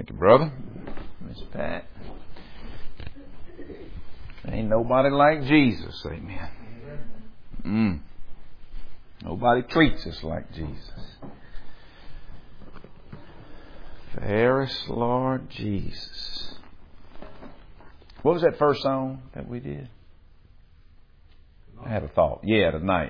Thank you, brother. Miss Pat. Ain't nobody like Jesus. Amen. Nobody treats us like Jesus. Fairest Lord Jesus. What was that first song that we did? I had a thought. Yeah, tonight.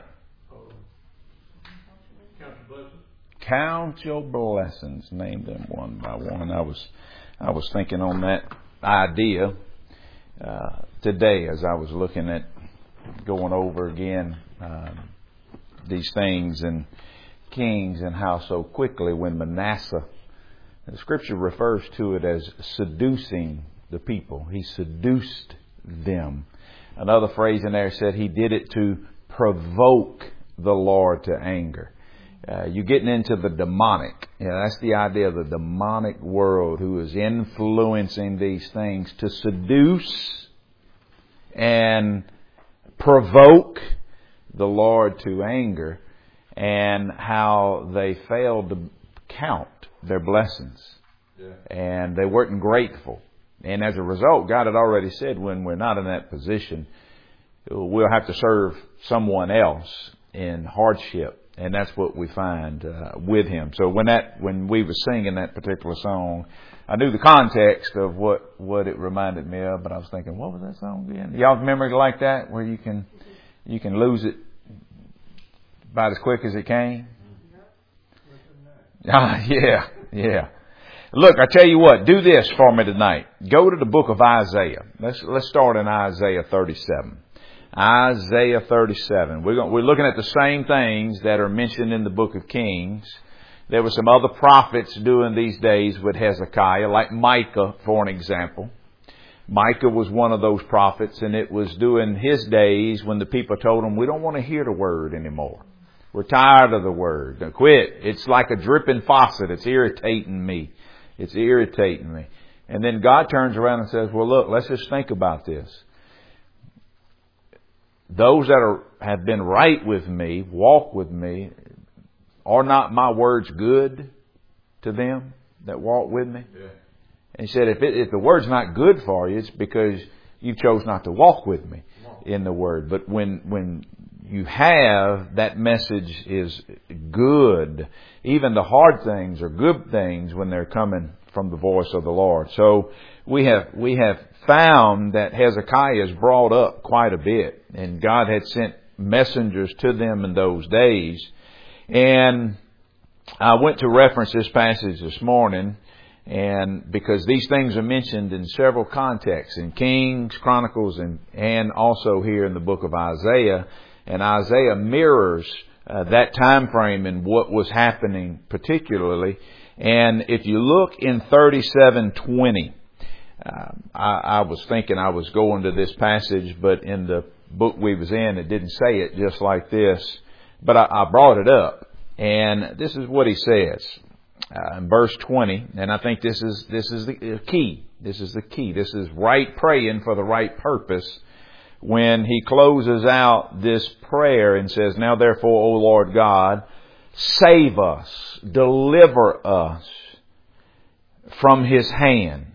Count your blessings. Name them one by one. I was thinking on that idea today as I was looking at going over again these things in Kings, and how so quickly when Manasseh, the Scripture refers to it as seducing the people. He seduced them. Another phrase in there said he did it to provoke the Lord to anger. You're getting into the demonic. That's the idea of the demonic world who is influencing these things to seduce and provoke the Lord to anger, and how they failed to count their blessings. And they weren't grateful. And as a result, God had already said when we're not in that position, we'll have to serve someone else in hardship. And that's what we find with Him. So when we were singing that particular song, I knew the context of what it reminded me of, but I was thinking, what was that song again? Y'all remember it like that, where you can lose it about as quick as it came? Yeah. Look, I tell you what, do this for me tonight. Go to the book of Isaiah. Let's start in Isaiah 37. Isaiah 37. We're looking at the same things that are mentioned in the book of Kings. There were some other prophets during these days with Hezekiah, like Micah, for an example. Micah was one of those prophets, and it was during his days when the people told him, we don't want to hear the word anymore. We're tired of the word. Now quit. It's like a dripping faucet. It's irritating me. And then God turns around and says, well, look, let's just think about this. Those that have been right with me, walk with me, are not my words good to them that walk with me? Yeah. And He said, if the word's not good for you, it's because you chose not to walk with me in the word. But when you have, that message is good. Even the hard things are good things when they're coming from the voice of the Lord. So we have found that Hezekiah is brought up quite a bit, and God had sent messengers to them in those days. And I went to reference this passage this morning, and because these things are mentioned in several contexts, in Kings, Chronicles, and also here in the book of Isaiah. And Isaiah mirrors that time frame and what was happening particularly. And if you look in 37:20, I was thinking I was going to this passage, but in the book we was in, it didn't say it just like this. But I brought it up, and this is what he says in verse 20. And I think this is the key. This is the key. This is right praying for the right purpose. When he closes out this prayer and says, now therefore, O Lord God, save us, deliver us from his hand,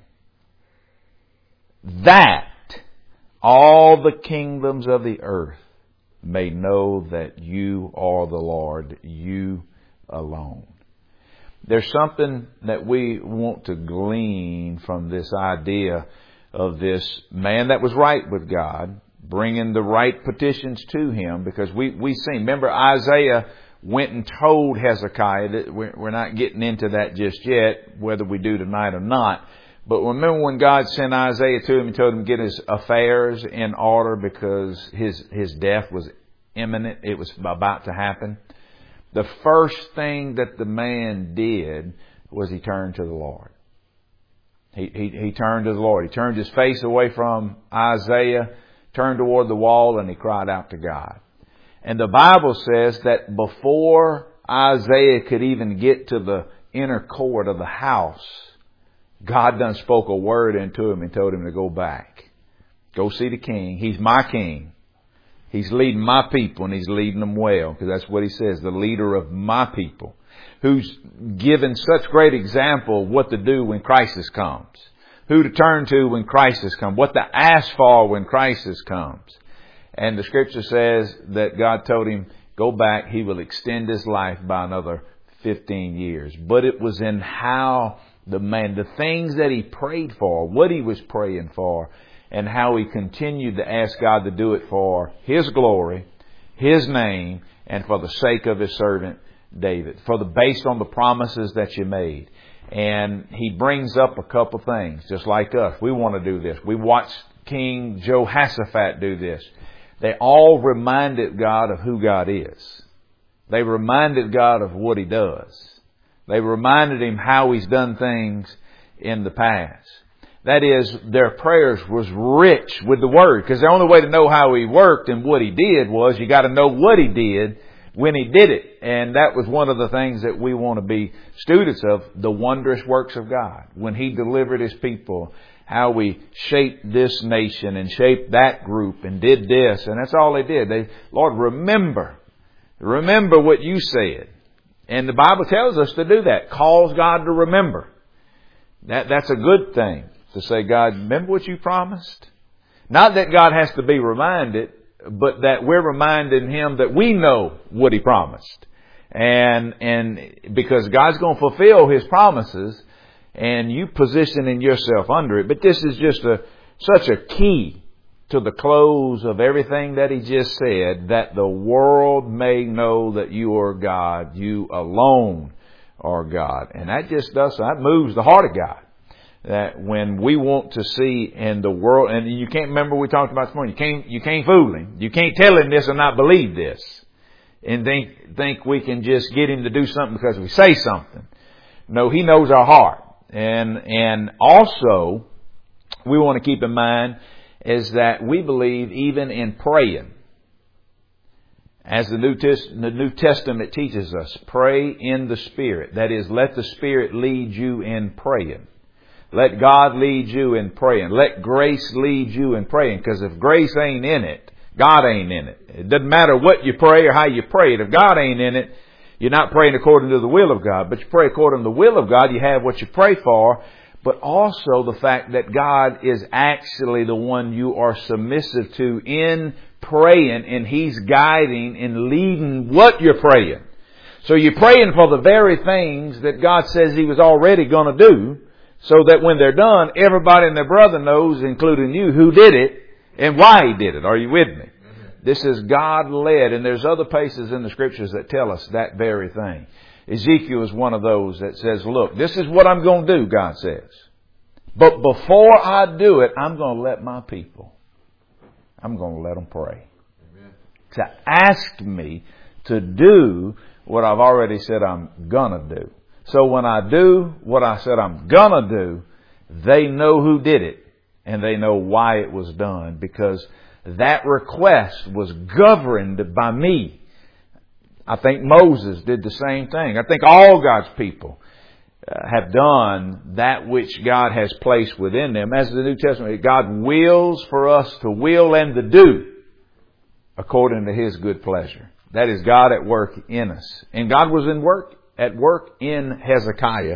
that all the kingdoms of the earth may know that you are the Lord, you alone. There's something that we want to glean from this idea of this man that was right with God, bringing the right petitions to him, because we see. Remember, Isaiah went and told Hezekiah that we're not getting into that just yet, whether we do tonight or not. But remember when God sent Isaiah to him and told him to get his affairs in order because his death was imminent. It was about to happen. The first thing that the man did was he turned to the Lord. He turned to the Lord. He turned his face away from Isaiah, turned toward the wall, and he cried out to God. And the Bible says that before Isaiah could even get to the inner court of the house, God done spoke a word into him and told him to go back. Go see the king. He's my king. He's leading my people, and He's leading them well, because that's what He says, the leader of my people, who's given such great example of what to do when crisis comes, who to turn to when crisis comes, what to ask for when crisis comes. And the Scripture says that God told him, go back, He will extend his life by another 15 years. But it was in how the things that he prayed for, what he was praying for, and how he continued to ask God to do it for His glory, His name, and for the sake of His servant David, based on the promises that you made. And he brings up a couple things, just like us. We want to do this. We watched King Jehoshaphat do this. They all reminded God of who God is. They reminded God of what He does. They reminded Him how He's done things in the past. That is, their prayers was rich with the Word. Because the only way to know how He worked and what He did was you got to know what He did when He did it. And that was one of the things that we want to be students of, the wondrous works of God. When He delivered His people, how we shaped this nation and shaped that group and did this. And that's all they did. Lord, remember what You said. And the Bible tells us to do that. Calls God to remember. That's a good thing. To say, God, remember what You promised? Not that God has to be reminded, but that we're reminding Him that we know what He promised. And because God's going to fulfill His promises, and you positioning yourself under it. But this is just such a key to the close of everything that He just said, that the world may know that You are God, You alone are God. And that moves the heart of God. That when we want to see in the world, and you can't remember we talked about this morning, you can't fool Him. You can't tell Him this and not believe this. And think we can just get Him to do something because we say something. No, He knows our heart. And also, we want to keep in mind is that we believe even in praying. As the New Testament teaches us, pray in the Spirit. That is, let the Spirit lead you in praying. Let God lead you in praying. Let grace lead you in praying. Because if grace ain't in it, God ain't in it. It doesn't matter what you pray or how you pray it. If God ain't in it, you're not praying according to the will of God. But you pray according to the will of God, you have what you pray for. But also the fact that God is actually the one you are submissive to in praying, and He's guiding and leading what you're praying. So you're praying for the very things that God says He was already going to do, so that when they're done, everybody and their brother knows, including you, who did it and why He did it. Are you with me? Mm-hmm. This is God-led, and there's other places in the Scriptures that tell us that very thing. Ezekiel is one of those that says, look, this is what I'm going to do, God says. But before I do it, I'm going to let my people, I'm going to let them pray. Amen. To ask me to do what I've already said I'm going to do. So when I do what I said I'm going to do, they know who did it and they know why it was done, because that request was governed by me. I think Moses did the same thing. I think all God's people have done that which God has placed within them. As the New Testament, God wills for us to will and to do according to His good pleasure. That is God at work in us. And God was at work in Hezekiah,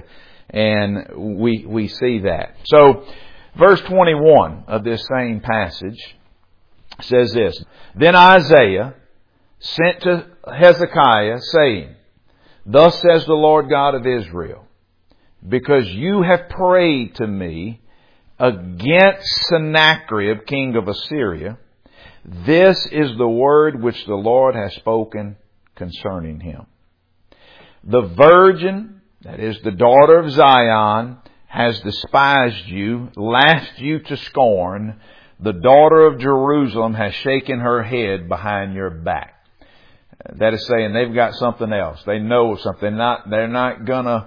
and we see that. So, verse 21 of this same passage says this: Then Isaiah sent to Hezekiah, saying, Thus says the Lord God of Israel, because you have prayed to me against Sennacherib, king of Assyria, this is the word which the Lord has spoken concerning him. The virgin, that is the daughter of Zion, has despised you, laughed you to scorn. The daughter of Jerusalem has shaken her head behind your back. That is saying they've got something else. They know something. They're not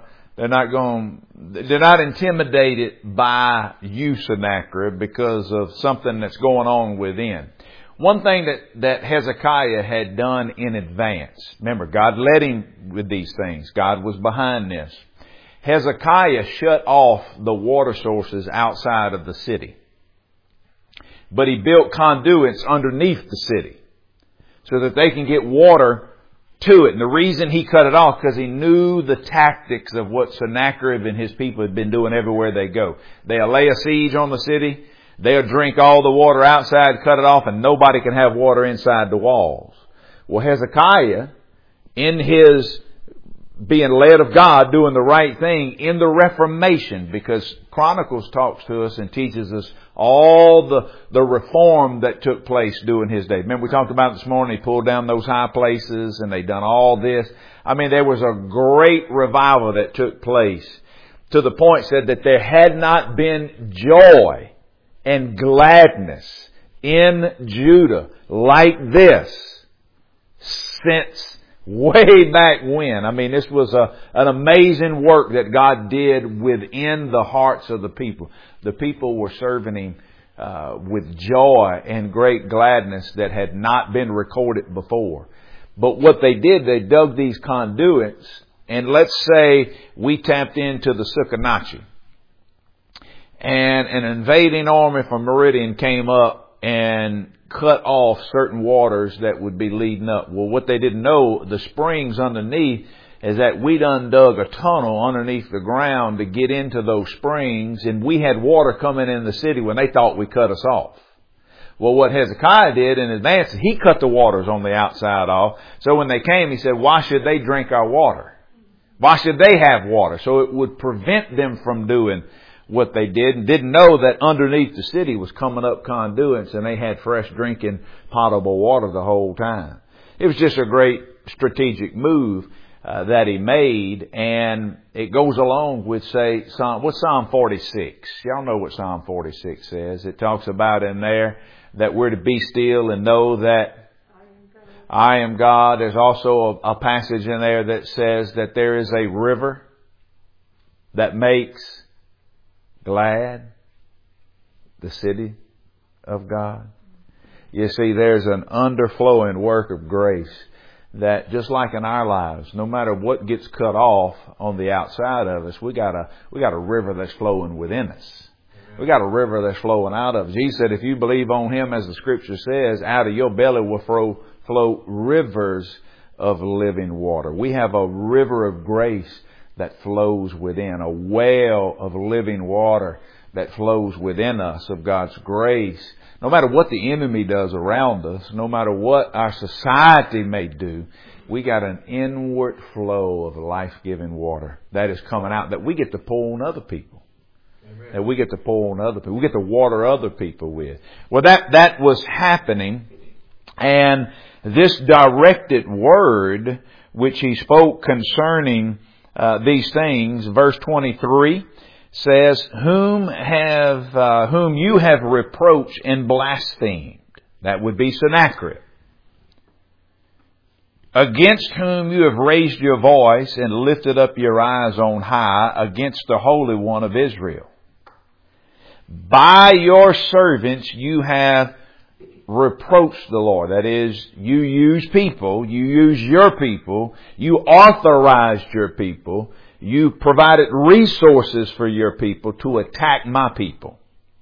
intimidated by you, Sennacherib, because of something that's going on within. One thing that Hezekiah had done in advance. Remember, God led him with these things. God was behind this. Hezekiah shut off the water sources outside of the city. But he built conduits underneath the city. so that they can get water to it. And the reason he cut it off, because he knew the tactics of what Sennacherib and his people had been doing everywhere they go. They'll lay a siege on the city. They'll drink all the water outside, cut it off, and nobody can have water inside the walls. Well, Hezekiah, in his being led of God, doing the right thing in the Reformation, because Chronicles talks to us and teaches us all the reform that took place during his day. Remember we talked about it this morning, he pulled down those high places and they done all this. I mean, there was a great revival that took place to the point said that there had not been joy and gladness in Judah like this since way back when. I mean, this was an amazing work that God did within the hearts of the people. The people were serving Him with joy and great gladness that had not been recorded before. But what they did, they dug these conduits, and let's say we tapped into the Succotashi, and an invading army from Meridian came up and cut off certain waters that would be leading up. Well, what they didn't know, the springs underneath, is that we done dug a tunnel underneath the ground to get into those springs, and we had water coming in the city when they thought we cut us off. Well, what Hezekiah did in advance, he cut the waters on the outside off. So when they came, he said, why should they drink our water? Why should they have water? So it would prevent them from doing what they did, and didn't know that underneath the city was coming up conduits and they had fresh drinking potable water the whole time. It was just a great strategic move that he made, and it goes along with, say, what's Psalm 46? Y'all know what Psalm 46 says. It talks about in there that we're to be still and know that I am God. There's also a passage in there that says that there is a river that makes glad the city of God. You see, there's an underflowing work of grace that, just like in our lives, no matter what gets cut off on the outside of us, we got a river that's flowing within us. We got a river that's flowing out of us. Jesus said, if you believe on Him, as the Scripture says, out of your belly will flow rivers of living water. We have a river of grace that flows within, a well of living water that flows within us of God's grace. No matter what the enemy does around us, no matter what our society may do, we got an inward flow of life-giving water that is coming out that we get to pour on other people. Amen. That we get to pour on other people. We get to water other people with. Well, that was happening, and this directed word which he spoke concerning these things, verse 23 says, whom you have reproached and blasphemed. That would be Sennacherib. Against whom you have raised your voice and lifted up your eyes on high, against the Holy One of Israel. By your servants you have reproached the Lord. That is, you use people, you use your people, you authorized your people, you provided resources for your people to attack my people.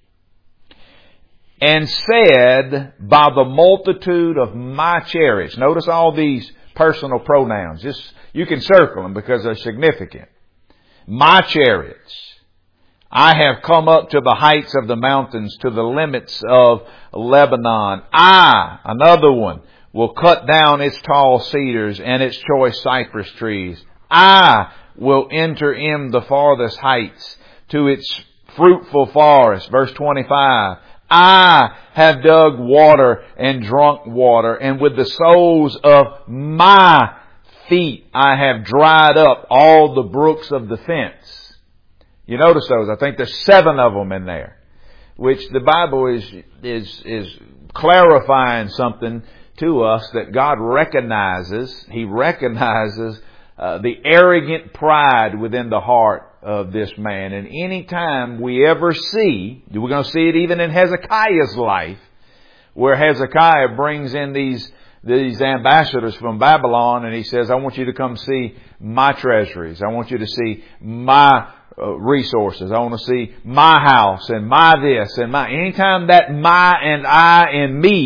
And said, by the multitude of my chariots. Notice all these personal pronouns. You can circle them because they're significant. My chariots. I have come up to the heights of the mountains, to the limits of Lebanon. I, another one, will cut down its tall cedars and its choice cypress trees. I will enter in the farthest heights to its fruitful forest. Verse 25. I have dug water and drunk water, and with the soles of my feet I have dried up all the brooks of the fence. You notice those. I think there's 7 of them in there, which the Bible is clarifying something to us that God recognizes. He recognizes the arrogant pride within the heart of this man. And any time we ever see, we're going to see it even in Hezekiah's life, where Hezekiah brings in these ambassadors from Babylon, and he says, I want you to come see my treasuries. I want you to see my resources. I want to see my house and my this and my. Anytime that my and I and me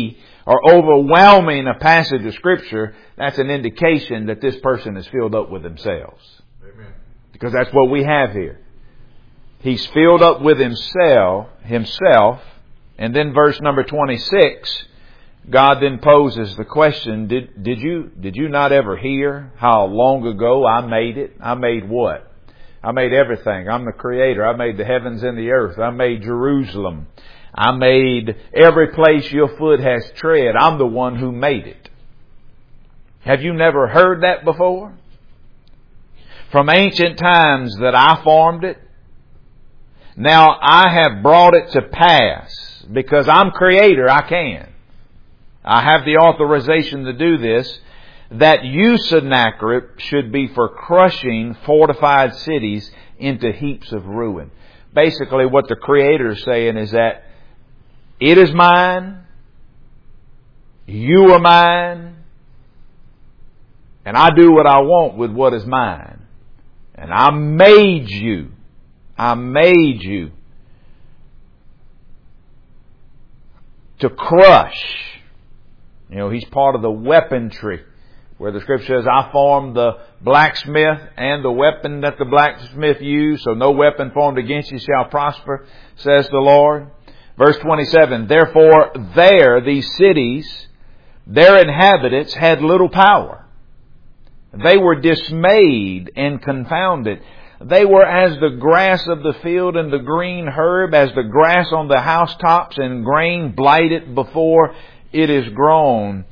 or overwhelming a passage of Scripture, that's an indication that this person is filled up with themselves. Amen. Because that's what we have here. He's filled up with himself, and then verse number 26, God then poses the question, did you not ever hear how long ago I made it? I made what? I made everything. I'm the Creator. I made the heavens and the earth. I made Jerusalem. I made every place your foot has tread. I'm the one who made it. Have you never heard that before? From ancient times that I formed it. Now I have brought it to pass. Because I'm Creator, I can. I have the authorization to do this. That you, Sennacherib, should be for crushing fortified cities into heaps of ruin. Basically what the Creator is saying is that it is mine, you are mine, and I do what I want with what is mine. And I made you. I made you to crush. You know, He's part of the weaponry. Where the Scripture says, I formed the blacksmith and the weapon that the blacksmith used, so no weapon formed against you shall prosper, says the Lord. Verse 27, therefore these cities, their inhabitants had little power. They were dismayed and confounded. They were as the grass of the field and the green herb, as the grass on the housetops and grain blighted before it is grown.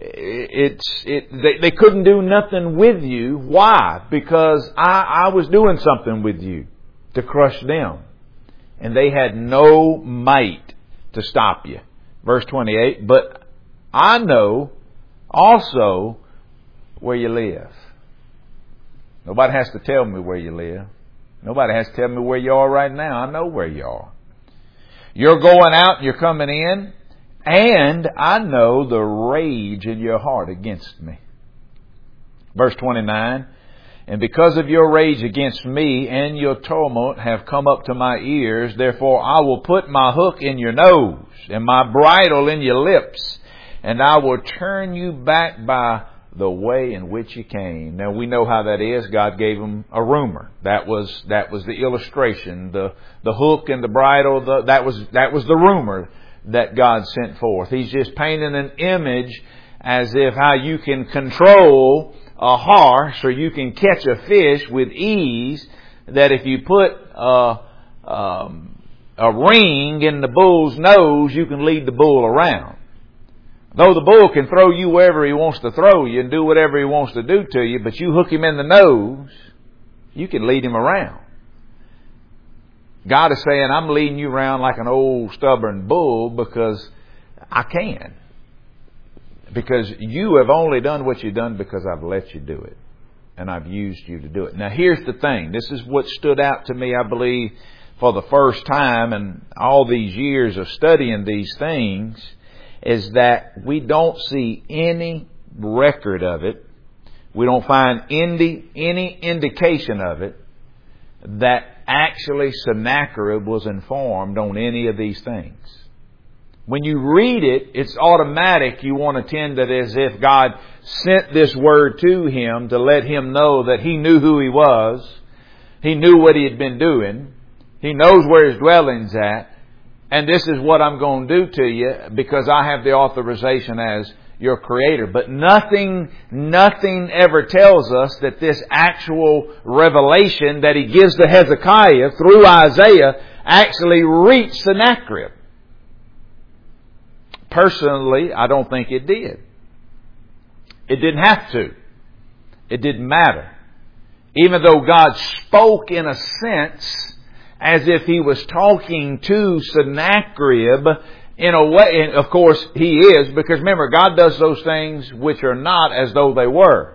They couldn't do nothing with you. Why? Because I was doing something with you to crush them. And they had no might to stop you. Verse 28, but I know also where you live. Nobody has to tell me where you live. Nobody has to tell me where you are right now. I know where you are. You're going out and you're coming in. And I know the rage in your heart against me. Verse 29, and because of your rage against me and your tumult have come up to my ears, therefore I will put my hook in your nose and my bridle in your lips, and I will turn you back by the way in which you came. Now we know how that is. God gave them a rumor. That was the illustration. The hook and the bridle, that was the rumor that God sent forth. He's just painting an image as if how you can control a horse or you can catch a fish with ease, that if you put a ring in the bull's nose, you can lead the bull around. Though the bull can throw you wherever he wants to throw you and do whatever he wants to do to you, but you hook him in the nose, you can lead him around. God is saying, I'm leading you around like an old stubborn bull because I can. Because you have only done what you've done because I've let you do it. And I've used you to do it. Now here's the thing. This is what stood out to me, I believe, for the first time in all these years of studying these things, is that we don't see any record of it. We don't find any indication of it that actually Sennacherib was informed on any of these things. When you read it, it's automatic. You want to tend it as if God sent this word to him to let him know that he knew who he was. He knew what he had been doing. He knows where his dwelling's at. And this is what I'm going to do to you because I have the authorization as your Creator. But nothing ever tells us that this actual revelation that he gives to Hezekiah through Isaiah actually reached Sennacherib. Personally, I don't think it did. It didn't have to. It didn't matter. Even though God spoke in a sense as if he was talking to Sennacherib in a way, and of course he is, because remember, God does those things which are not as though they were.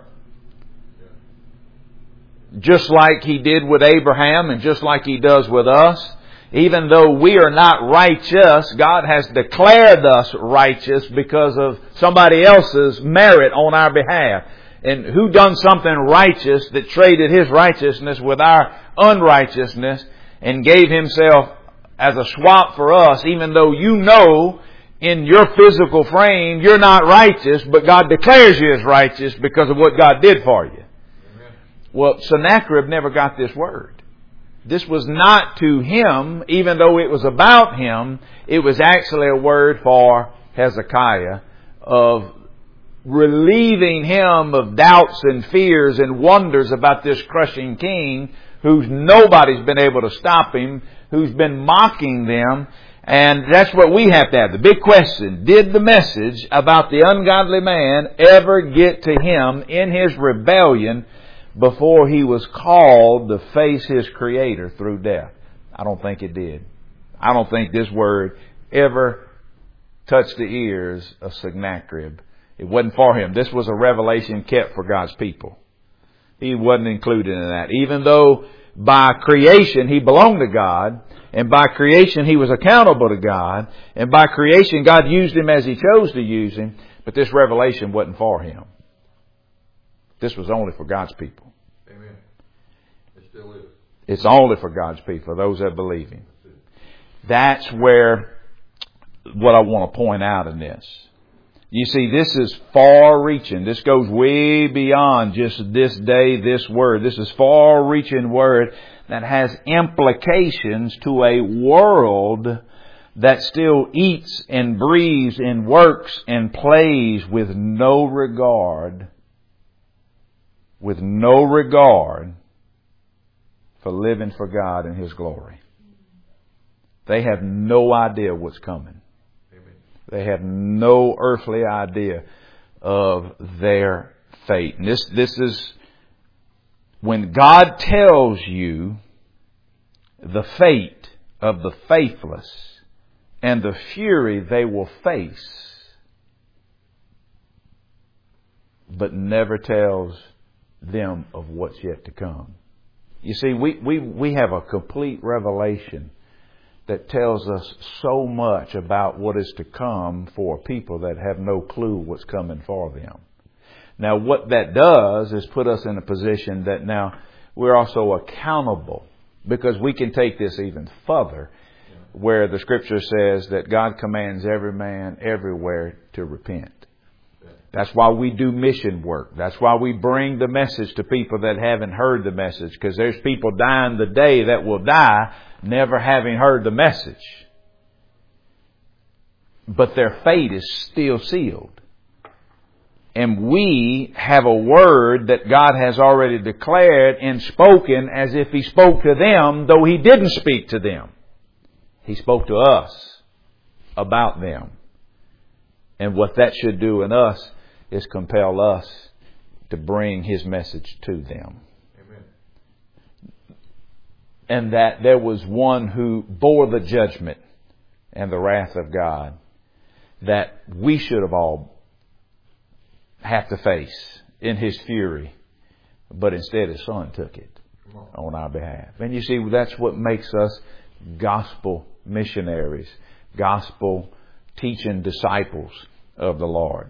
Just like he did with Abraham and just like he does with us. Even though we are not righteous, God has declared us righteous because of somebody else's merit on our behalf. And who done something righteous that traded his righteousness with our unrighteousness and gave himself as a swap for us, even though you know in your physical frame, you're not righteous, but God declares you as righteous because of what God did for you. Amen. Well, Sennacherib never got this word. This was not to him, even though it was about him. It was actually a word for Hezekiah of relieving him of doubts and fears and wonders about this crushing king who's nobody's been able to stop him, who's been mocking them. And that's what we have to have. The big question, did the message about the ungodly man ever get to him in his rebellion before he was called to face his Creator through death? I don't think it did. I don't think this word ever touched the ears of Sennacherib. It wasn't for him. This was a revelation kept for God's people. He wasn't included in that. Even though by creation he belonged to God, and by creation he was accountable to God, and by creation God used him as He chose to use him, but this revelation wasn't for him. This was only for God's people. Amen. It still is. It's only for God's people, those that believe Him. That's where what I want to point out in this. You see, this is far-reaching. This goes way beyond just this day, this word. This is far-reaching word that has implications to a world that still eats and breathes and works and plays with no regard for living for God and His glory. They have no idea what's coming. They have no earthly idea of their fate. And this is when God tells you the fate of the faithless and the fury they will face, but never tells them of what's yet to come. You see, we have a complete revelation that tells us so much about what is to come for people that have no clue what's coming for them. Now, what that does is put us in a position that now we're also accountable, because we can take this even further, where the Scripture says that God commands every man everywhere to repent. That's why we do mission work. That's why we bring the message to people that haven't heard the message, because there's people dying today that will die never having heard the message. But their fate is still sealed. And we have a word that God has already declared and spoken as if He spoke to them, though He didn't speak to them. He spoke to us about them. And what that should do in us is compel us to bring His message to them. And that there was one who bore the judgment and the wrath of God that we should have all have to face in His fury, but instead His Son took it on our behalf. And you see, that's what makes us gospel missionaries, gospel teaching disciples of the Lord.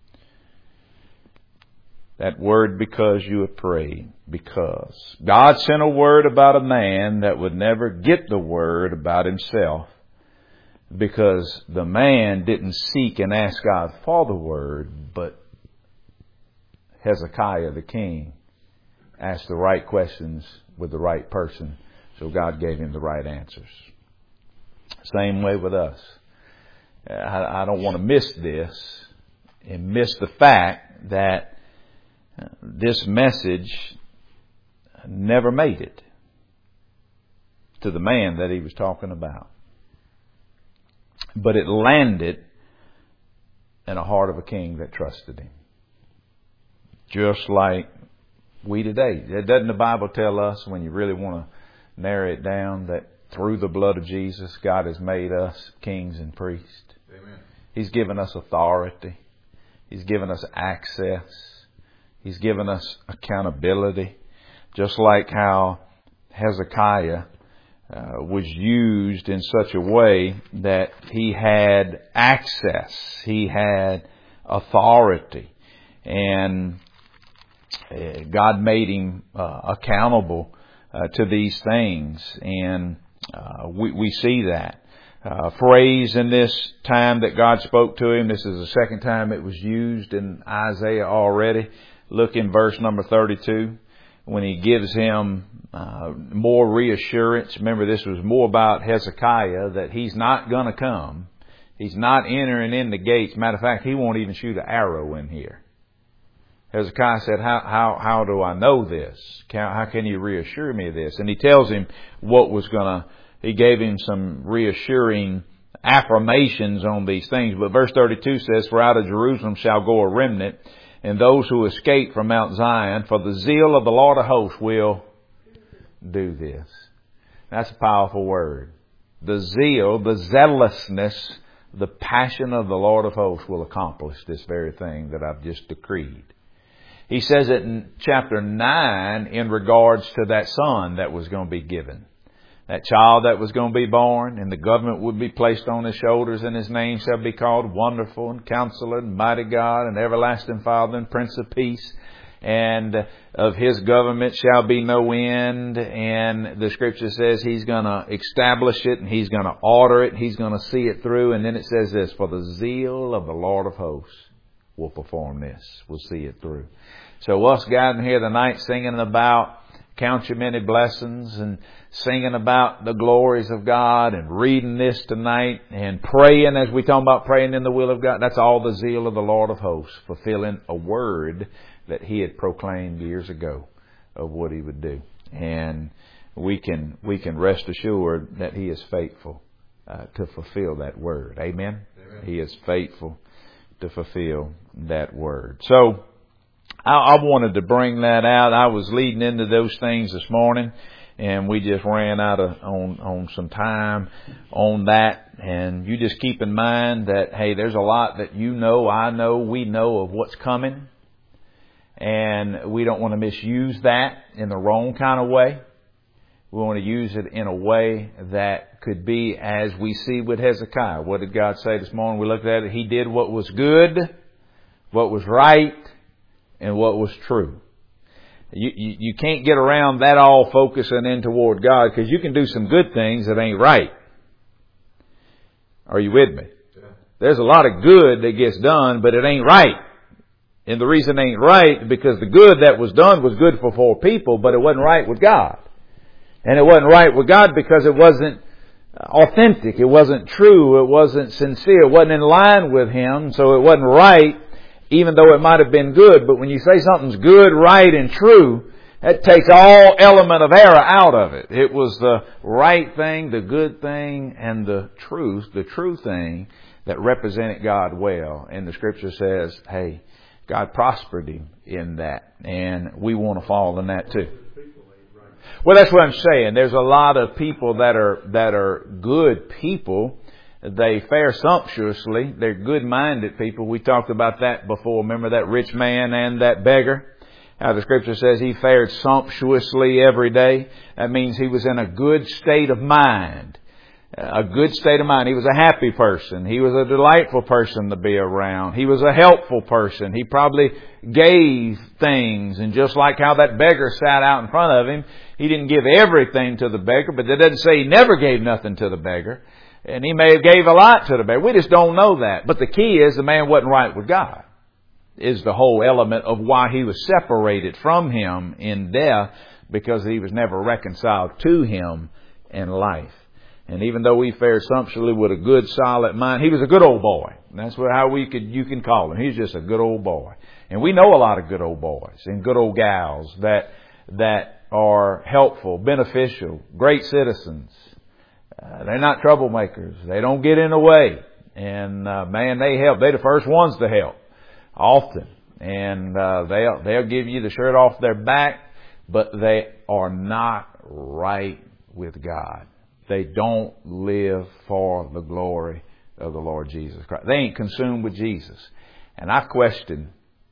That word, because you have prayed. Because God sent a word about a man that would never get the word about himself, because the man didn't seek and ask God for the word, but Hezekiah the king asked the right questions with the right person, so God gave him the right answers. Same way with us. I don't want to miss this and miss the fact that this message never made it to the man that he was talking about. But it landed in the heart of a king that trusted him. Just like we today. Doesn't the Bible tell us, when you really want to narrow it down, that through the blood of Jesus, God has made us kings and priests? Amen. He's given us authority. He's given us access. He's given us accountability. Just like how Hezekiah was used in such a way that he had access. He had authority. And God made him accountable to these things. And we see that. phrase in this time that God spoke to him. This is the second time it was used in Isaiah already. Look in verse number 32 when he gives him more reassurance. Remember, this was more about Hezekiah, that he's not going to come. He's not entering in the gates. Matter of fact, he won't even shoot an arrow in here. Hezekiah said, how do I know this? How can you reassure me of this? And he tells him what was he gave him some reassuring affirmations on these things. But verse 32 says, for out of Jerusalem shall go a remnant, and those who escape from Mount Zion, for the zeal of the Lord of hosts will do this. That's a powerful word. The zeal, the zealousness, the passion of the Lord of hosts will accomplish this very thing that I've just decreed. He says it in chapter 9 in regards to that son that was going to be given. That child that was going to be born, and the government would be placed on his shoulders, and his name shall be called Wonderful and Counselor and Mighty God and Everlasting Father and Prince of Peace. And of his government shall be no end. And the scripture says he's going to establish it, and he's going to order it, and he's going to see it through. And then it says this, for the zeal of the Lord of hosts will perform this, will see it through. So us gathering here tonight singing about count your many blessings and singing about the glories of God and reading this tonight and praying as we talk about praying in the will of God. That's all the zeal of the Lord of hosts, fulfilling a word that he had proclaimed years ago of what he would do. And we can rest assured that he is faithful to fulfill that word. Amen? Amen. He is faithful to fulfill that word. So I wanted to bring that out. I was leading into those things this morning, and we just ran out on some time on that. And you just keep in mind that, hey, there's a lot that you know, I know, we know of what's coming. And we don't want to misuse that in the wrong kind of way. We want to use it in a way that could be as we see with Hezekiah. What did God say this morning? We looked at it. He did what was good, what was right, and what was true. You can't get around that all focusing in toward God, because you can do some good things that ain't right. Are you with me? Yeah. There's a lot of good that gets done, but it ain't right. And the reason it ain't right, because the good that was done was good for 4 people, but it wasn't right with God. And it wasn't right with God because it wasn't authentic. It wasn't true. It wasn't sincere. It wasn't in line with Him. So it wasn't right, even though it might have been good. But when you say something's good, right, and true, that takes all element of error out of it. It was the right thing, the good thing, and the true thing that represented God well. And the Scripture says, hey, God prospered him in that. And we want to follow in that too. Well, that's what I'm saying. There's a lot of people that are good people. They fare sumptuously. They're good-minded people. We talked about that before. Remember that rich man and that beggar? How the Scripture says he fared sumptuously every day. That means he was in a good state of mind. A good state of mind. He was a happy person. He was a delightful person to be around. He was a helpful person. He probably gave things. And just like how that beggar sat out in front of him, he didn't give everything to the beggar, but that doesn't say he never gave nothing to the beggar. And he may have gave a lot to the beggar. We just don't know that. But the key is the man wasn't right with God. Is the whole element of why he was separated from Him in death, because he was never reconciled to Him in life. And even though he fared sumptuously with a good, solid mind, he was a good old boy. And that's you can call him. He's just a good old boy. And we know a lot of good old boys and good old gals that are helpful, beneficial, great citizens. They're not troublemakers. They don't get in the way. And man, they help. They're the first ones to help often. And they'll give you the shirt off their back, but they are not right with God. They don't live for the glory of the Lord Jesus Christ. They ain't consumed with Jesus. And I question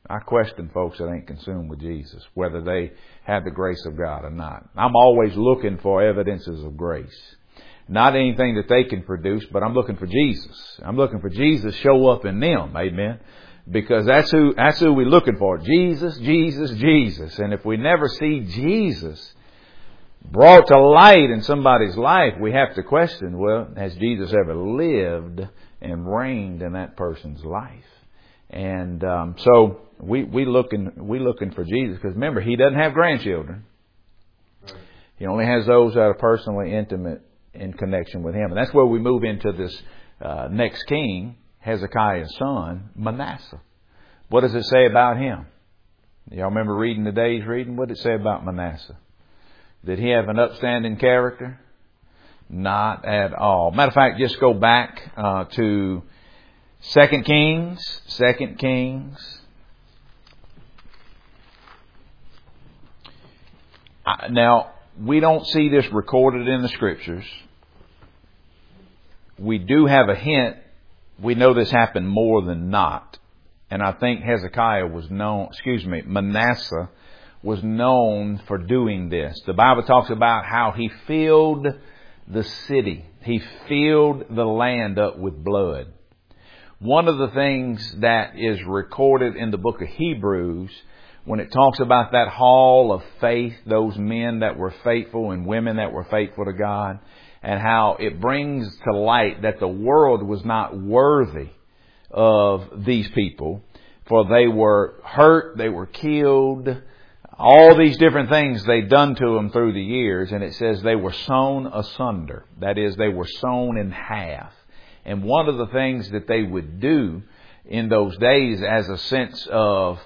folks that ain't consumed with Jesus, whether they have the grace of God or not. I'm always looking for evidences of grace. Not anything that they can produce, but I'm looking for Jesus. I'm looking for Jesus show up in them. Amen. Because that's who we're looking for. Jesus, Jesus, Jesus. And if we never see Jesus, brought to light in somebody's life, we have to question, well, has Jesus ever lived and reigned in that person's life? And so we looking for Jesus, because remember, He doesn't have grandchildren. Right. He only has those that are personally intimate in connection with Him. And that's where we move into this next king, Hezekiah's son, Manasseh. What does it say about him? Y'all remember reading today's reading? What did it say about Manasseh? Did he have an upstanding character? Not at all. Matter of fact, just go back to 2 Kings. 2 Kings. Now, we don't see this recorded in the Scriptures. We do have a hint. We know this happened more than not. And I think Manasseh was known for doing this. The Bible talks about how he filled the city. He filled the land up with blood. One of the things that is recorded in the book of Hebrews, when it talks about that hall of faith, those men that were faithful and women that were faithful to God, and how it brings to light that the world was not worthy of these people, for they were hurt, they were killed, all these different things they'd done to them through the years. And it says they were sown asunder. That is, they were sown in half. And one of the things that they would do in those days as a sense of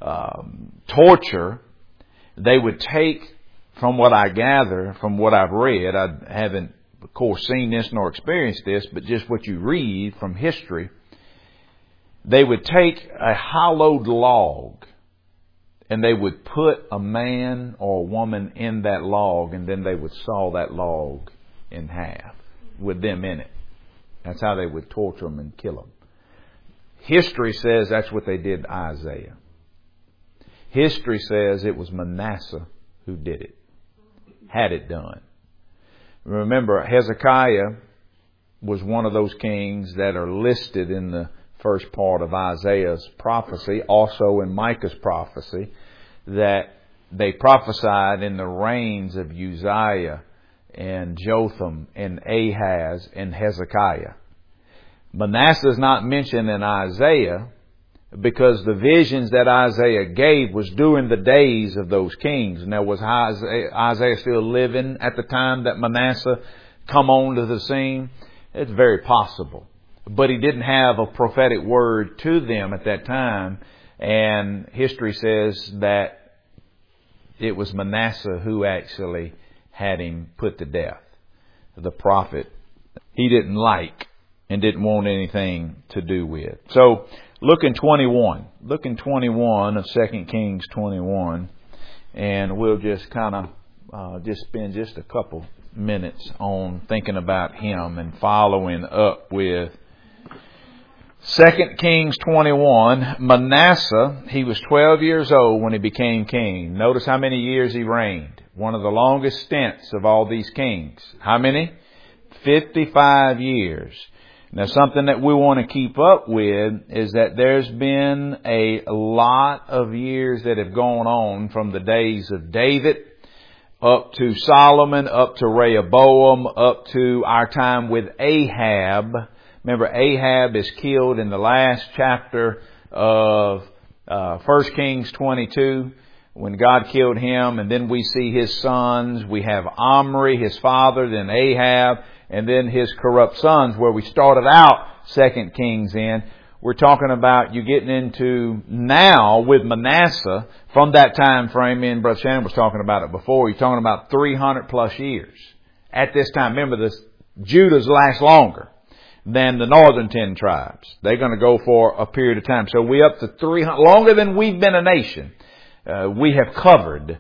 torture, they would take, from what I gather, from what I've read, I haven't, of course, seen this nor experienced this, but just what you read from history, they would take a hollowed log and they would put a man or a woman in that log, and then they would saw that log in half with them in it. That's how they would torture them and kill them. History says that's what they did to Isaiah. History says it was Manasseh who did it, had it done. Remember, Hezekiah was one of those kings that are listed in the first part of Isaiah's prophecy, also in Micah's prophecy, that they prophesied in the reigns of Uzziah and Jotham and Ahaz and Hezekiah. Manasseh is not mentioned in Isaiah because the visions that Isaiah gave was during the days of those kings. Now, was Isaiah still living at the time that Manasseh come onto the scene? It's very possible. But he didn't have a prophetic word to them at that time. And history says that it was Manasseh who actually had him put to death. The prophet he didn't like and didn't want anything to do with. So look in 21. Look in 21 of 2 Kings 21. And we'll just kind of just spend just a couple minutes on thinking about him and following up with 2 Kings 21, Manasseh, he was 12 years old when he became king. Notice how many years he reigned. One of the longest stints of all these kings. How many? 55 years. Now, something that we want to keep up with is that there's been a lot of years that have gone on from the days of David up to Solomon, up to Rehoboam, up to our time with Ahab. Remember, Ahab is killed in the last chapter of 1 Kings 22 when God killed him. And then we see his sons. We have Omri, his father, then Ahab, and then his corrupt sons, where we started out 2 Kings in. We're talking about you getting into now with Manasseh from that time frame. And Brother Shannon was talking about it before. You're talking about 300 plus years. At this time, remember, this Judah's last longer than the northern 10 tribes. They're going to go for a period of time. So we up to 300, longer than we've been a nation. We have covered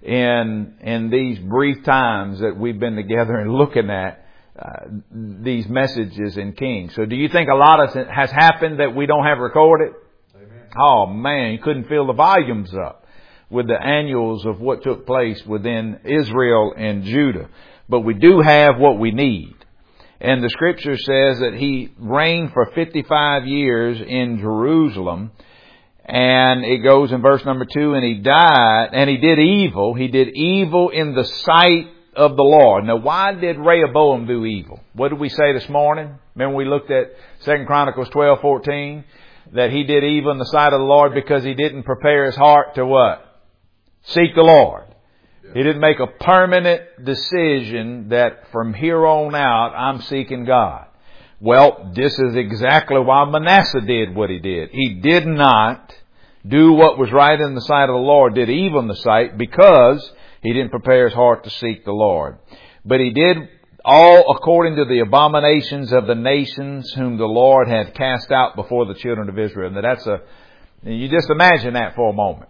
in these brief times that we've been together and looking at these messages in Kings. So do you think a lot has happened that we don't have recorded? Amen. Oh man, you couldn't fill the volumes up with the annuals of what took place within Israel and Judah. But we do have what we need. And the scripture says that he reigned for 55 years in Jerusalem. And it goes in verse number 2, and he died, and he did evil. He did evil in the sight of the Lord. Now, why did Rehoboam do evil? What did we say this morning? Remember we looked at 2 Chronicles 12:14? That he did evil in the sight of the Lord because he didn't prepare his heart to what? Seek the Lord. He didn't make a permanent decision that from here on out I'm seeking God. Well, this is exactly why Manasseh did what he did. He did not do what was right in the sight of the Lord, did evil in the sight because he didn't prepare his heart to seek the Lord. But he did all according to the abominations of the nations whom the Lord had cast out before the children of Israel. Now you just imagine that for a moment.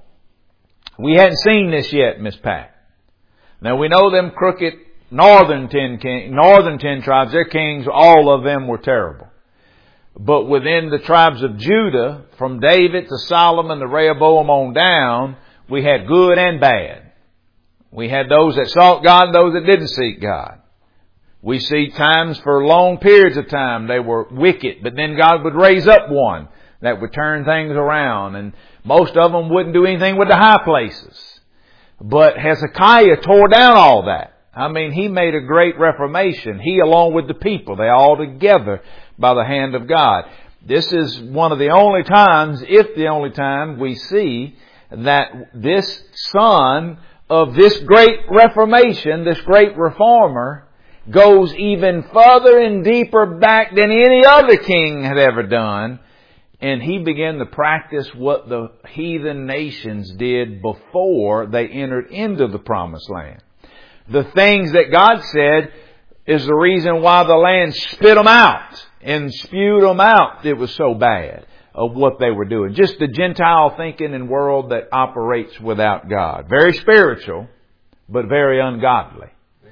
We hadn't seen this yet, Miss Pat. Now we know them crooked northern 10 tribes, their kings, all of them were terrible. But within the tribes of Judah, from David to Solomon to Rehoboam on down, we had good and bad. We had those that sought God and those that didn't seek God. We see times for long periods of time they were wicked, but then God would raise up one that would turn things around. And most of them wouldn't do anything with the high places. But Hezekiah tore down all that. I mean, he made a great reformation. He along with the people, they all together by the hand of God. This is one of the only times, if the only time, we see that this son of this great reformation, this great reformer, goes even further and deeper back than any other king had ever done. And he began to practice what the heathen nations did before they entered into the promised land. The things that God said is the reason why the land spit them out and spewed them out. It was so bad of what they were doing. Just the Gentile thinking and world that operates without God. Very spiritual, but very ungodly.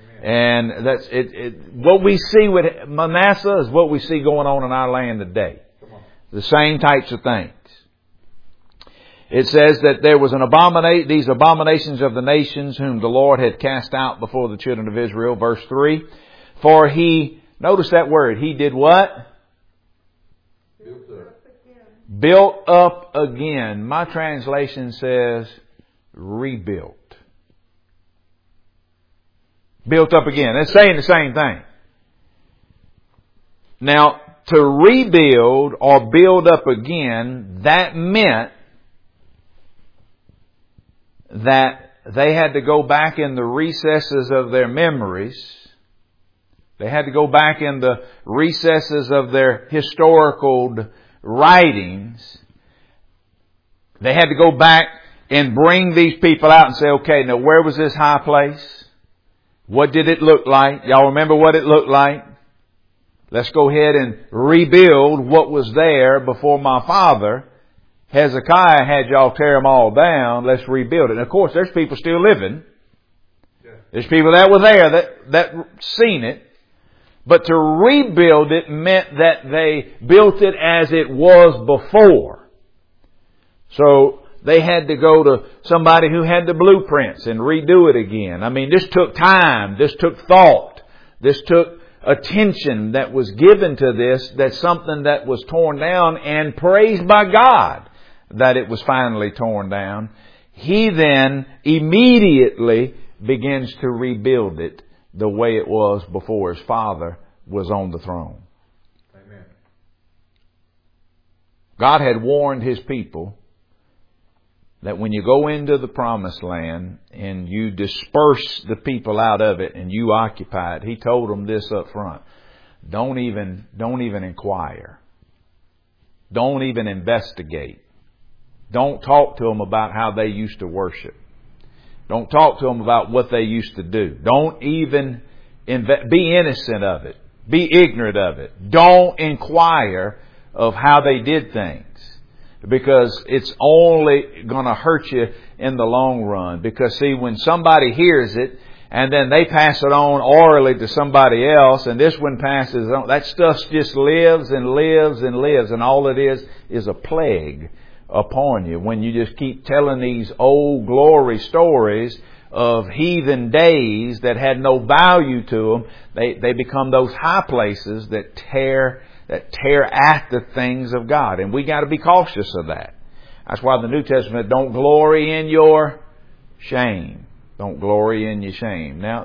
And that's it. What we see with Manasseh is what we see going on in our land today. The same types of things. It says that there was these abominations of the nations whom the Lord had cast out before the children of Israel. Verse 3. For he, notice that word, he did what? Built up again. My translation says rebuilt. Built up again. It's saying the same thing. Now, to rebuild or build up again, that meant that they had to go back in the recesses of their memories. They had to go back in the recesses of their historical writings. They had to go back and bring these people out and say, okay, now where was this high place? What did it look like? Y'all remember what it looked like? Let's go ahead and rebuild what was there before my father, Hezekiah, had y'all tear them all down. Let's rebuild it. And of course, there's people still living. There's people that were there that seen it. But to rebuild it meant that they built it as it was before. So they had to go to somebody who had the blueprints and redo it again. I mean, this took time. This took thought. This took attention that was given to this. That's something that was torn down, and praised by God that it was finally torn down. He then immediately begins to rebuild it the way it was before his father was on the throne. Amen. God had warned his people that when you go into the promised land and you disperse the people out of it and you occupy it, he told them this up front. Don't even inquire. Don't even investigate. Don't talk to them about how they used to worship. Don't talk to them about what they used to do. Don't even be innocent of it. Be ignorant of it. Don't inquire of how they did things. Because it's only going to hurt you in the long run. Because see, when somebody hears it and then they pass it on orally to somebody else, and this one passes on, that stuff just lives and lives and lives. And all it is a plague upon you. When you just keep telling these old glory stories of heathen days that had no value to them, they become those high places that tear at the things of God. And we got to be cautious of that. That's why the New Testament, don't glory in your shame. Don't glory in your shame. Now,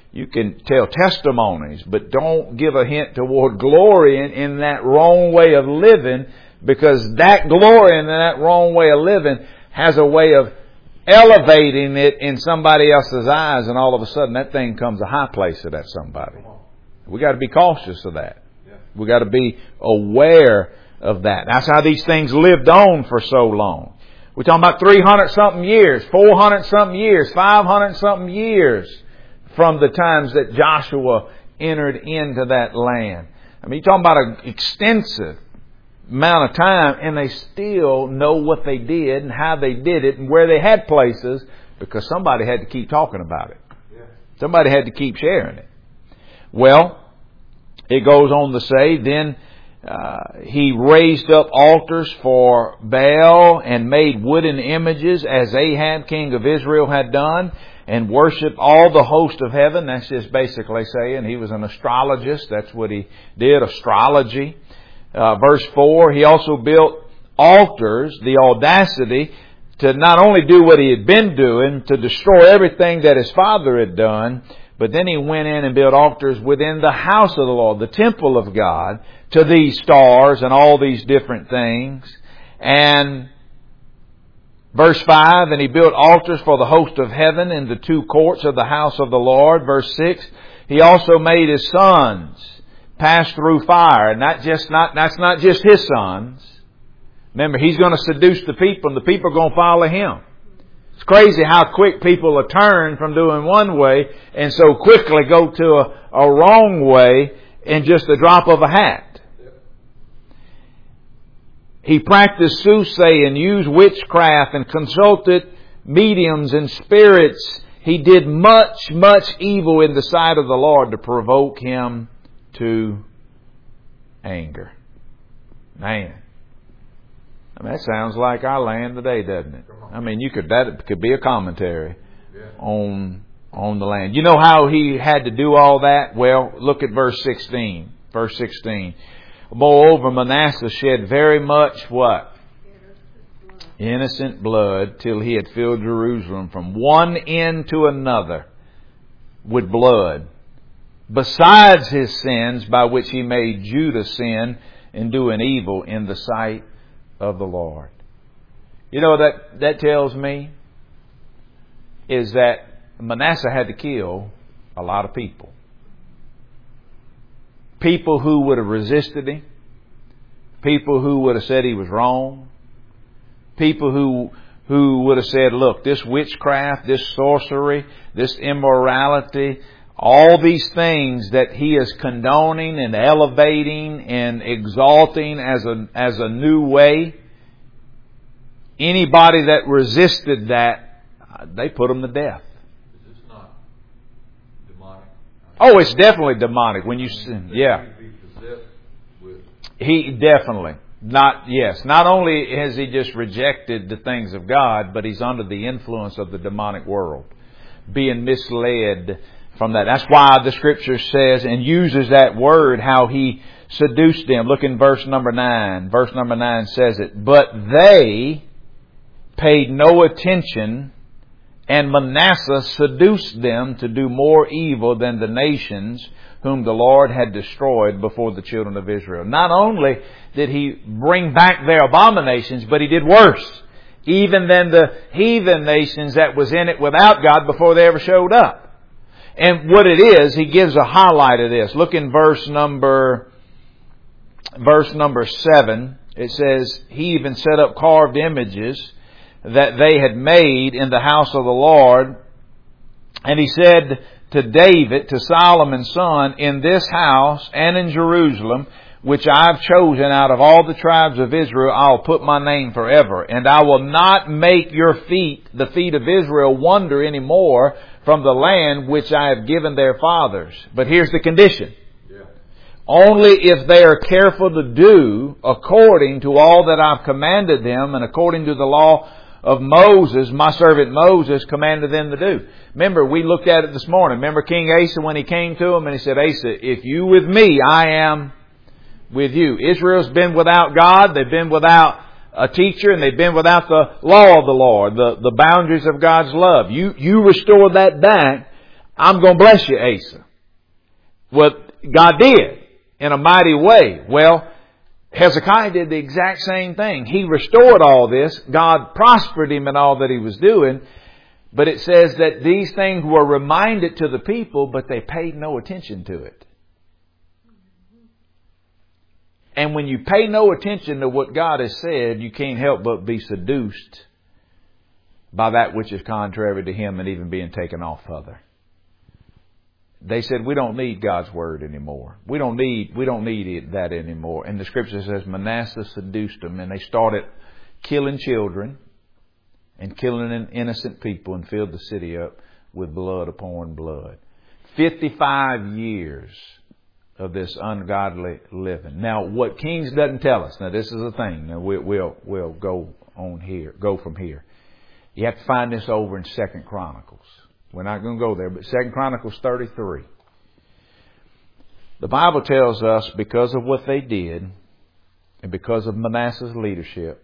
You can tell testimonies, but don't give a hint toward glory in that wrong way of living, because that glory in that wrong way of living has a way of elevating it in somebody else's eyes, and all of a sudden that thing comes a high place to that somebody. We got to be cautious of that. We got to be aware of that. That's how these things lived on for so long. We're talking about 300 something years, 400 something years, 500 something years from the times that Joshua entered into that land. I mean, you're talking about an extensive amount of time, and they still know what they did and how they did it and where they had places, because somebody had to keep talking about it. Somebody had to keep sharing it. Well, it goes on to say, then he raised up altars for Baal and made wooden images as Ahab, king of Israel, had done, and worshiped all the host of heaven. That's just basically saying he was an astrologist. That's what he did, astrology. Verse 4, he also built altars, the audacity to not only do what he had been doing, to destroy everything that his father had done, but then he went in and built altars within the house of the Lord, the temple of God, to these stars and all these different things. And verse 5, and he built altars for the host of heaven in the two courts of the house of the Lord. Verse 6, he also made his sons pass through fire. And that's not just his sons. Remember, he's going to seduce the people, and the people are going to follow him. It's crazy how quick people are turned from doing one way and so quickly go to a wrong way in just a drop of a hat. He practiced soothsaying, used witchcraft, and consulted mediums and spirits. He did much, much evil in the sight of the Lord to provoke him to anger. Man. I mean, that sounds like our land today, doesn't it? I mean, that could be a commentary on the land. You know how he had to do all that? Well, look at verse 16. Verse 16. Moreover, Manasseh shed very much what? Innocent blood, till he had filled Jerusalem from one end to another with blood, besides his sins by which he made Judah sin in doing evil in the sight of the Lord. You know, that tells me is that Manasseh had to kill a lot of people. People who would have resisted him. People who would have said he was wrong. People who would have said, look, this witchcraft, this sorcery, this immorality, all these things that he is condoning and elevating and exalting as a new way. Anybody that resisted that, they put them to death. Is this not demonic? Oh, it's definitely demonic. When you sin, yeah. He definitely. Not only has he just rejected the things of God, but he's under the influence of the demonic world, being misled from that. That's why the Scripture says and uses that word, how he seduced them. Look in verse number 9. Verse number 9 says it. But they paid no attention, and Manasseh seduced them to do more evil than the nations whom the Lord had destroyed before the children of Israel. Not only did he bring back their abominations, but he did worse, even than the heathen nations that was in it without God before they ever showed up. And what it is, he gives a highlight of this. Look in verse number 7. It says, he even set up carved images that they had made in the house of the Lord. And he said to David, to Solomon's son, in this house and in Jerusalem, which I've chosen out of all the tribes of Israel, I'll put my name forever. And I will not make your feet, the feet of Israel, wander any more from the land which I have given their fathers. But here's the condition. Only if they are careful to do according to all that I've commanded them, and according to the law of Moses, my servant Moses commanded them to do. Remember, we looked at it this morning. Remember King Asa when he came to him and he said, Asa, if you with me, I am with you. Israel's been without God. They've been without a teacher, and they've been without the law of the Lord, the boundaries of God's love. You restore that back. I'm going to bless you, Asa. Well, God did in a mighty way. Well, Hezekiah did the exact same thing. He restored all this. God prospered him in all that he was doing. But it says that these things were reminded to the people, but they paid no attention to it. And when you pay no attention to what God has said, you can't help but be seduced by that which is contrary to Him and even being taken off further. They said, we don't need God's Word anymore. We don't need that anymore. And the Scripture says Manasseh seduced them, and they started killing children and killing innocent people and filled the city up with blood upon blood. 55 years of this ungodly living. Now, what Kings doesn't tell us, now this is the thing, now we'll go on here, go from here. You have to find this over in 2 Chronicles. We're not going to go there, but 2 Chronicles 33. The Bible tells us because of what they did and because of Manasseh's leadership,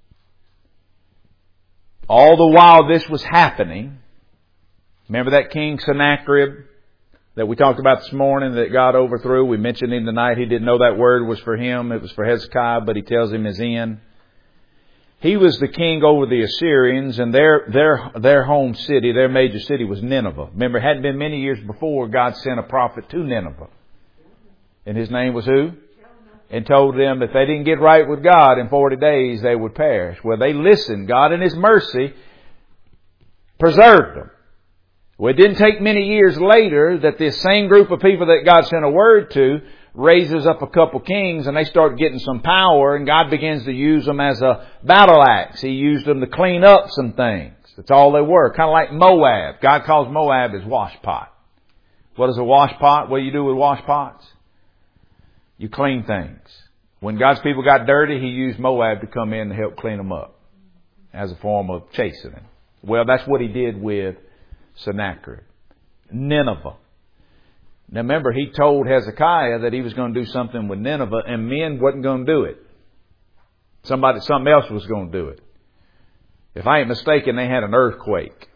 all the while this was happening, remember that King Sennacherib that we talked about this morning that God overthrew? We mentioned him tonight. He didn't know that word was for him. It was for Hezekiah, but he tells him his end. He was the king over the Assyrians, and their home city, their major city was Nineveh. Remember, it hadn't been many years before God sent a prophet to Nineveh. And his name was who? And told them if they didn't get right with God in 40 days, they would perish. Well, they listened. God in His mercy preserved them. Well, it didn't take many years later that this same group of people that God sent a word to raises up a couple kings, and they start getting some power, and God begins to use them as a battle axe. He used them to clean up some things. That's all they were. Kind of like Moab. God calls Moab his washpot. What is a washpot? What do you do with washpots? You clean things. When God's people got dirty, He used Moab to come in and help clean them up as a form of chastening. Well, that's what He did with Sennacherib. Nineveh. Now remember, he told Hezekiah that he was going to do something with Nineveh, and men wasn't going to do it. Something else was going to do it. If I ain't mistaken, they had an earthquake.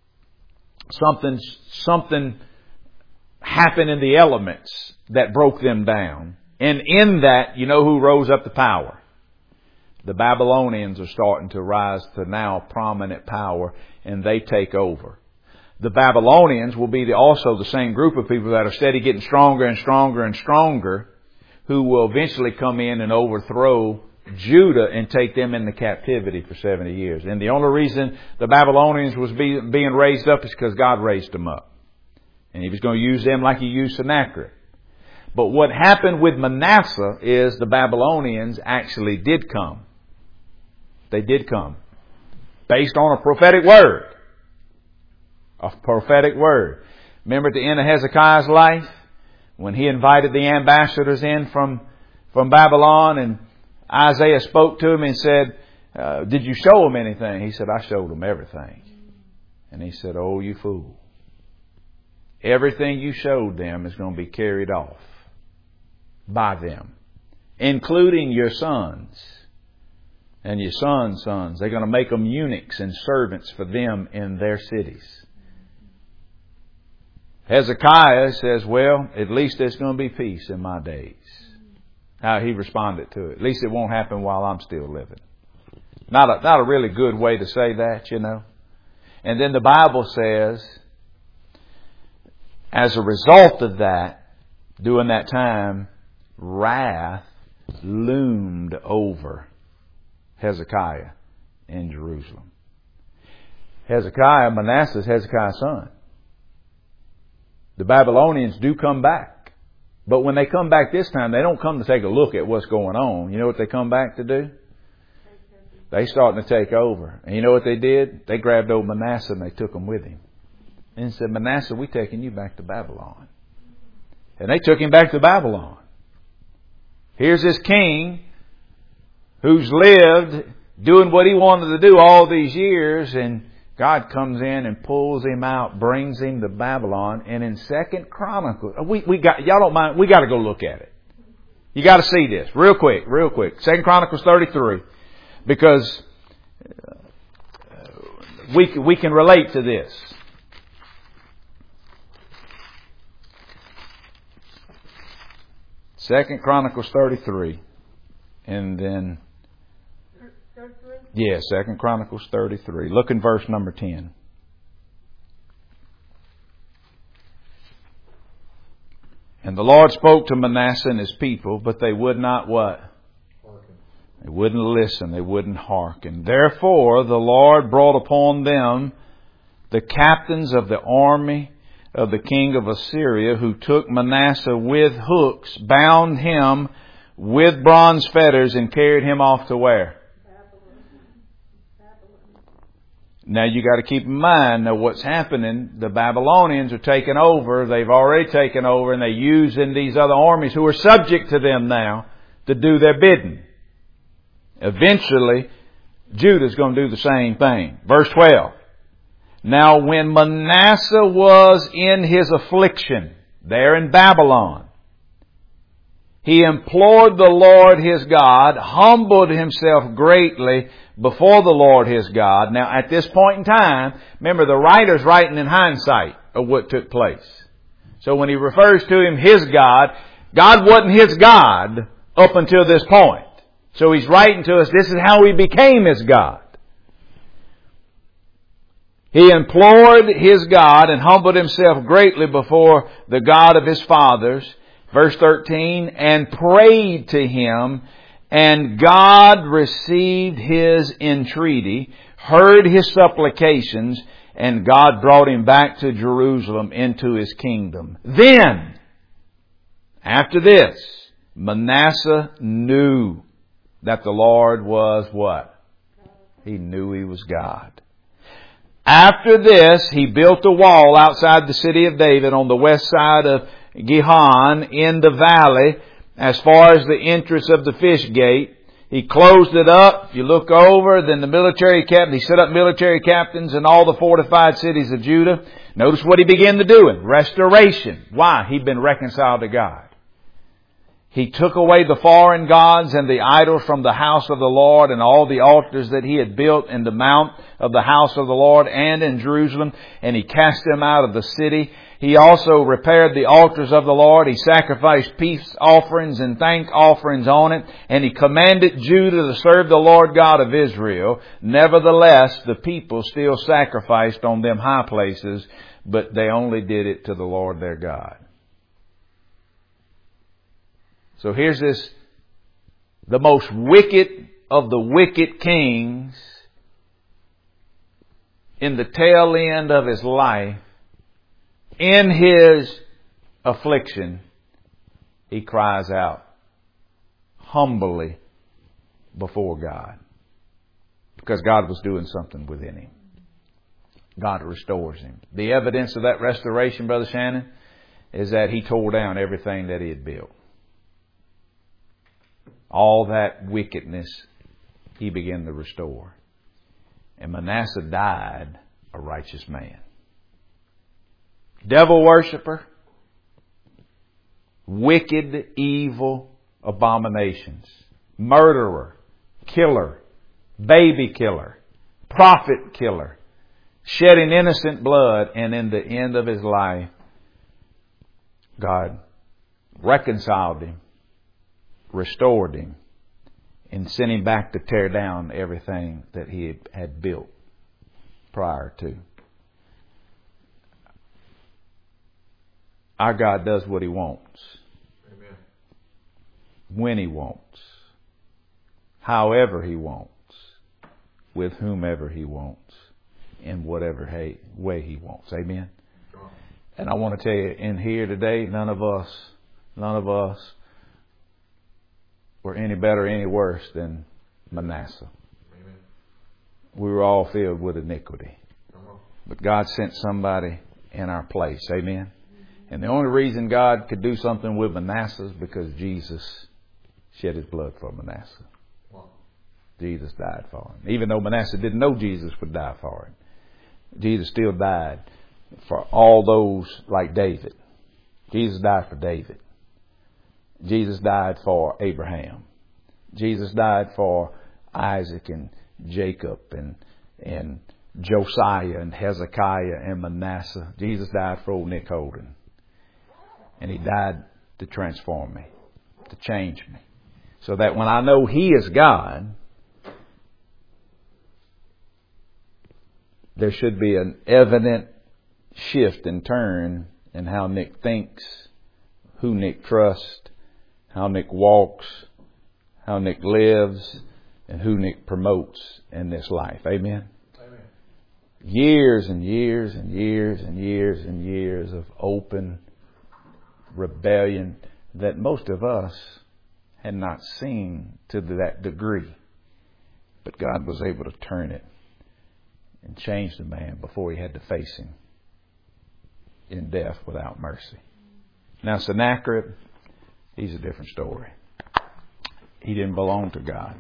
Something happened in the elements that broke them down. And in that, you know who rose up to power? The Babylonians are starting to rise to now prominent power, and they take over. The Babylonians will be also the same group of people that are steady getting stronger and stronger and stronger, who will eventually come in and overthrow Judah and take them into captivity for 70 years. And the only reason the Babylonians was being raised up is because God raised them up. And He was going to use them like He used Sennacherib. But what happened with Manasseh is the Babylonians actually did come. They did come. Based on a prophetic word. A prophetic word. Remember at the end of Hezekiah's life, when he invited the ambassadors in from Babylon, and Isaiah spoke to him and said, did you show them anything? He said, I showed them everything. And he said, oh, you fool. Everything you showed them is going to be carried off by them, including your sons and your sons' sons. They're going to make them eunuchs and servants for them in their cities. Hezekiah says, well, at least there's going to be peace in my days. How he responded to it. At least it won't happen while I'm still living. Not a really good way to say that, you know. And then the Bible says, as a result of that, during that time, wrath loomed over Hezekiah in Jerusalem. Manasseh is Hezekiah's son. The Babylonians do come back. But when they come back this time, they don't come to take a look at what's going on. You know what they come back to do? They starting to take over. And you know what they did? They grabbed old Manasseh and they took him with him. And said, Manasseh, we're taking you back to Babylon. And they took him back to Babylon. Here's this king who's lived doing what he wanted to do all these years, and God comes in and pulls him out, brings him to Babylon. And in 2 Chronicles, y'all don't mind, we got to go look at it. You got to see this real quick. 2 Chronicles 33, because we can relate to this. 2 Chronicles 33. And then, 33? yeah, 2 Chronicles 33. Look in verse number 10. And the Lord spoke to Manasseh and his people, but they would not what? Hearken. They wouldn't listen. They wouldn't hearken. Therefore, the Lord brought upon them the captains of the army of the king of Assyria, who took Manasseh with hooks, bound him with bronze fetters, and carried him off to where? Now you got to keep in mind that what's happening, the Babylonians are taking over. They've already taken over, and they're using these other armies who are subject to them now to do their bidding. Eventually, Judah's going to do the same thing. Verse 12. Now when Manasseh was in his affliction there in Babylon, he implored the Lord his God, humbled himself greatly before the Lord his God. Now at this point in time, remember the writer's writing in hindsight of what took place. So when he refers to him his God, God wasn't his God up until this point. So he's writing to us, this is how he became his God. He implored his God and humbled himself greatly before the God of his fathers. Verse 13, and prayed to him, and God received his entreaty, heard his supplications, and God brought him back to Jerusalem into his kingdom. Then, after this, Manasseh knew that the Lord was what? He knew he was God. After this, he built a wall outside the city of David on the west side of Gihon in the valley as far as the entrance of the fish gate. He closed it up. If you look over, then the military captain, he set up military captains in all the fortified cities of Judah. Notice what he began to do. Restoration. Why? He'd been reconciled to God. He took away the foreign gods and the idols from the house of the Lord and all the altars that he had built in the mount of the house of the Lord and in Jerusalem, and he cast them out of the city. He also repaired the altars of the Lord. He sacrificed peace offerings and thank offerings on it, and he commanded Judah to serve the Lord God of Israel. Nevertheless, the people still sacrificed on them high places, but they only did it to the Lord their God. So here's this, the most wicked of the wicked kings in the tail end of his life, in his affliction, he cries out humbly before God. Because God was doing something within him. God restores him. The evidence of that restoration, Brother Shannon, is that he tore down everything that he had built. All that wickedness he began to restore. And Manasseh died a righteous man. Devil worshiper, wicked, evil abominations, murderer, killer, baby killer, prophet killer, shedding innocent blood, and in the end of his life, God reconciled him, restored him, and sent him back to tear down everything that he had built prior to. Our God does what he wants. Amen. When he wants. However he wants. With whomever he wants. In whatever way he wants. Amen. Sure. And I want to tell you, in here today, none of us were any better, any worse than Manasseh. Amen. We were all filled with iniquity. Come on. But God sent somebody in our place. Amen. And the only reason God could do something with Manasseh is because Jesus shed his blood for Manasseh. Wow. Jesus died for him. Even though Manasseh didn't know Jesus would die for him, Jesus still died for all those like David. Jesus died for David. Jesus died for Abraham. Jesus died for Isaac and Jacob and Josiah and Hezekiah and Manasseh. Jesus died for old Nick Holden. And he died to transform me. to change me. So that when I know He is God, there should be an evident shift and turn in how Nick thinks, who Nick trusts, how Nick walks, how Nick lives, and who Nick promotes in this life. Amen? Amen. Years and years and years and years and years of open rebellion that most of us had not seen to that degree. But God was able to turn it and change the man before he had to face him in death without mercy. Now Sennacherib, he's a different story. He didn't belong to God.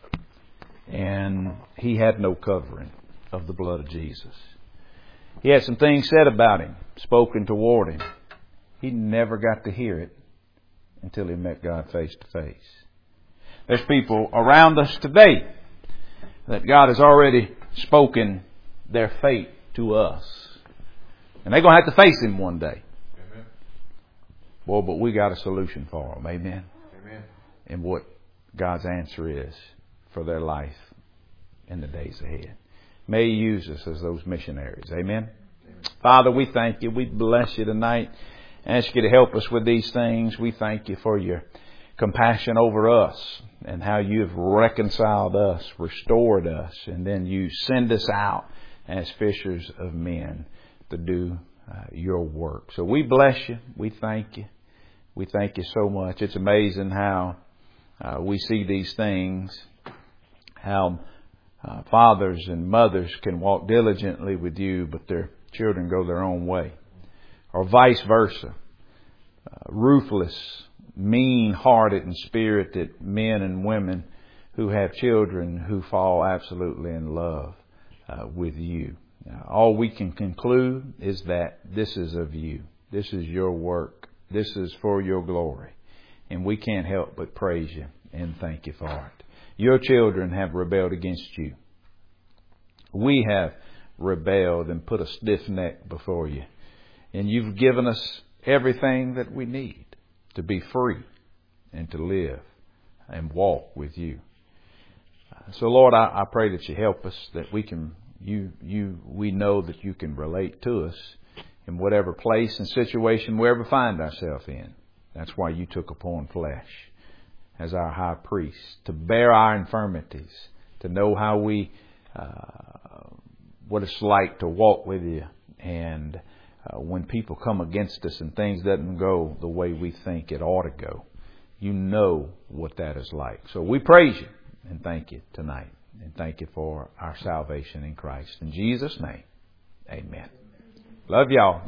And he had no covering of the blood of Jesus. He had some things said about him, spoken toward him. He never got to hear it until he met God face to face. There's people around us today that God has already spoken their fate to us. And they're going to have to face Him one day. Amen. Boy, but we got a solution for them. Amen. Amen. And what God's answer is for their life in the days ahead. May He use us as those missionaries. Amen. Father, we thank You. We bless You tonight. Ask You to help us with these things. We thank You for Your compassion over us and how You've reconciled us, restored us, and then You send us out as fishers of men to do Your work. So we bless You. We thank You. We thank You so much. It's amazing how we see these things, how fathers and mothers can walk diligently with You, but their children go their own way. Or vice versa. Ruthless, mean-hearted and spirited men and women who have children who fall absolutely in love with You. All we can conclude is that this is of You. This is Your work. This is for Your glory. And we can't help but praise You and thank You for it. Your children have rebelled against You. We have rebelled and put a stiff neck before You. And You've given us everything that we need to be free and to live and walk with You. So Lord, I pray that You help us, that we know that You can relate to us in whatever place and situation we ever find ourselves in. That's why You took upon flesh as our high priest, to bear our infirmities, to know how what it's like to walk with You. And when people come against us and things doesn't go the way we think it ought to go, You know what that is like. So we praise You and thank You tonight. And thank You for our salvation in Christ. In Jesus' name, amen. Love y'all.